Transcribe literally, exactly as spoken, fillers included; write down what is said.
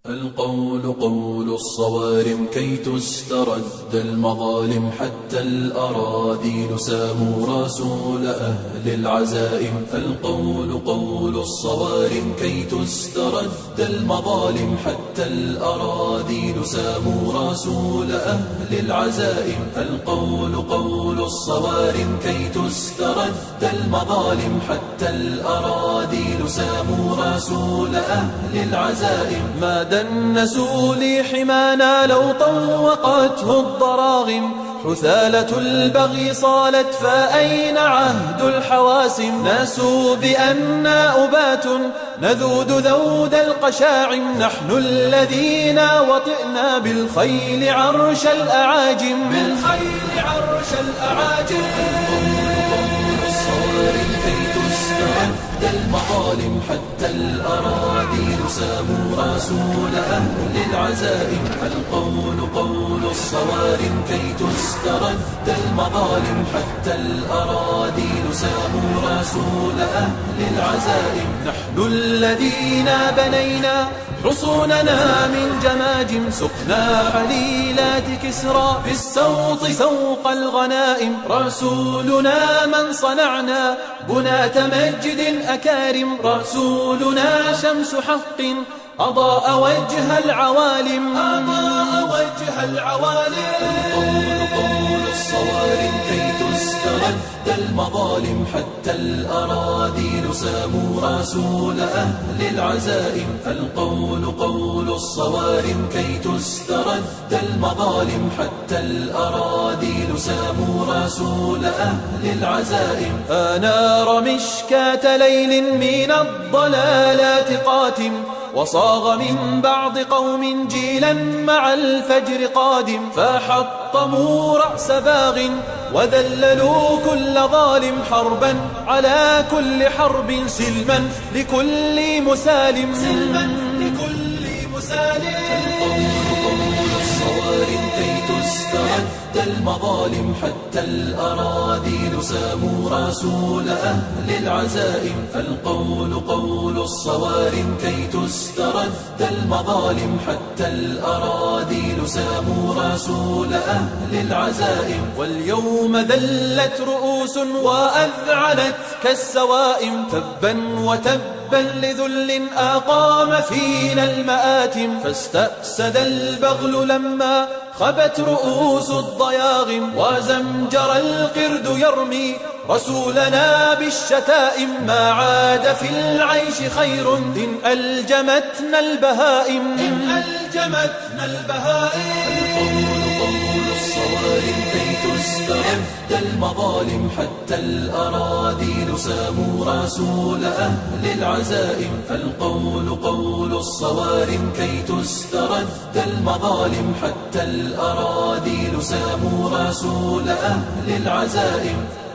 القول قول الصوارم كي تسترد المظالم، حتى الأراذيل ساموا رسول أهل العزائم. القول قول الصوارم كي تسترد المظالم، حتى الأراذيل ساموا رسول أهل العزائم. القول قول الصوارم كي تسترد المظالم، حتى الأراذيل ساموا رسول أهل العزائم. ما دنسوا لي حمانا لو طوقته الضراغم، حثالة البغي صالت فأين عهد الحواسم. ناسوا بأننا أبات نذود ذود القشاعم، نحن الذين وطئنا بالخيل عرش الأعاجم، بالخيل عرش الأعاجم. المظالم حتى الأراذيل ساموا رسول أهل العزائم. القول قول الصوارم كي تسترد المظالم، حتى الأراذيل ساموا رسول أهل العزائم. نحن الذين بنينا حصوننا من جماجم، سقنا حليلات كسرى بالسوط سوق الغنائم. رسولنا من صنعنا بنات مجد أكارم، رسولنا شمس حق أضاء وجه العوالم، أضاء وجه العوالم. القول قول الصوارم كي تسترد المظالم، حتى الأراذيل ساموا رسول أهل العزائم. القول قول الصوارم كي تسترد المظالم، حتى الأراذيل ساموا رسول أهل العزائم. آنار مشكاة ليل من الضلالات قاتم، وصاغ من بعض قوم جيلا مع الفجر قادم. فحطموا رأس باغ وذللوا كل ظالم، حربا على كل حرب سلما لكل مسالم، سلما لكل مسالم. تسترد المظالم، حتى الأراذيل ساموا رسول أهل العزائم. القول قول الصوارم كي تسترد المظالم، حتى الأراذيل ساموا رسول أهل العزائم. واليوم ذلت رؤوس وأذعنت كالسوائم، تبا وتبا لذل أقام فينا المآتم. فاستأسد البغل لما خبت رؤوس الضياغم، وزمجر القرد يرمي رسولنا بالشتائم. ما عاد في العيش خير إن ألجمتنا البهائم، إن ألجمتنا البهائم. تسترد المظالم، حتى الأراذيل ساموا رسول أهل العزائم. القول قول الصوارم كي تسترد المظالم، حتى الأراذيل ساموا رسول أهل العزائم.